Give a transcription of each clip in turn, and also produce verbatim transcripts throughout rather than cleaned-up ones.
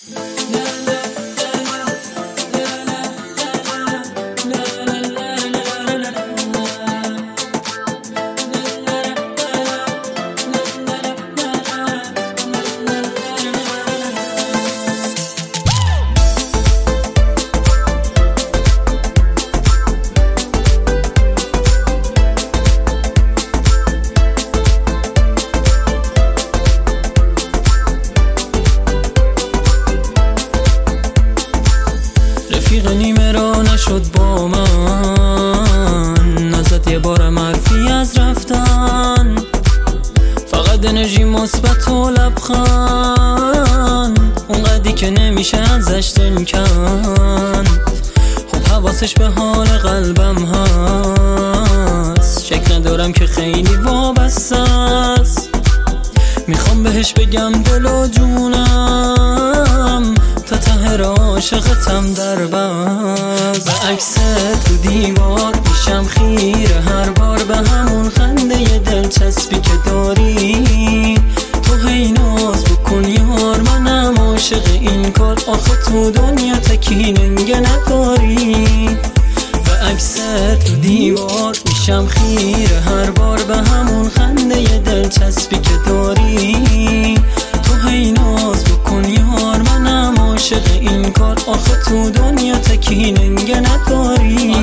رفیق نیمه را نشد با من، ازت یه بارم حرفی از رفتن، فقط انرژی مثبت و لبخند، اونقدی که نمیشه ازش دل کند. خب حواسش به حال قلبم هست، شک ندارم که خیلی وابسته است. میخوام بهش بگم دل و جونم، تا ته را عاشقتم در بس. به عکس تو دیوار میشم خیره هر بار، به همون خنده دلچسبی که داری. تو هی ناز بکن یار، منم عاشق این کار، آخه تو دنیا تکیننگه نداری. به عکس تو دیوار میشم خیره هر بار، به همون خنده دلچسبی که داری. تو هی ناز بکن یار، منم عاشق این کار، آخه تو دنیا تکیننگه نداری.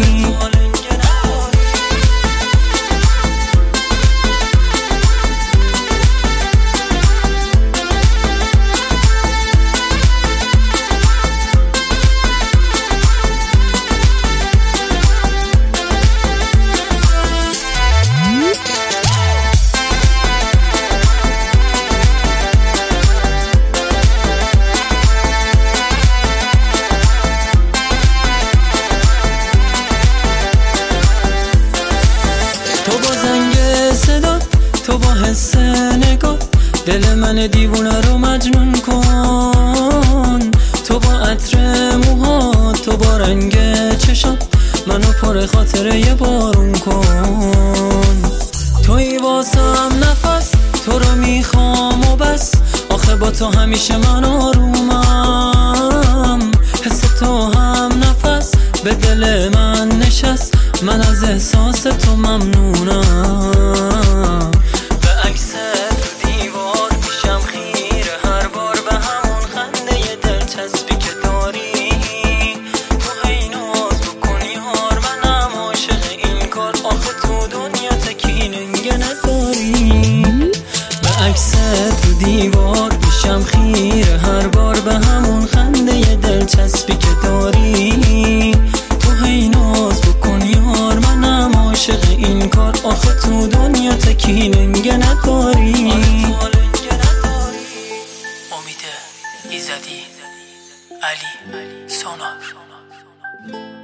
تو با زنگ صدا، تو با حس نگاه، دل من دیوونه رو مجنون کن. تو با عطر موها، تو با رنگ چشات، منو پر خاطره یه بارون کن. توی واسم نفس، تو رو میخوام و بس، آخه با تو همیشه من آرومم. حس تو هم نفس به دل من نشست، من از احساس تو ممنونم. به عکس تو دیوار میشم خیره هر بار، به همون خنده دلچسبی که داری. تو هی ناز بکن یار، منم عاشق این کار، آخه تو دنیا تکیننگه نداری. به عکس تو دیوار میشم خیره هر بار، به همون خنده دلچسبی که داری. تو هی ناز بکن یار، منم عاشق این کار، آخه تو دنیا تکیننگه نداری. امید ایزدی، علی سونار.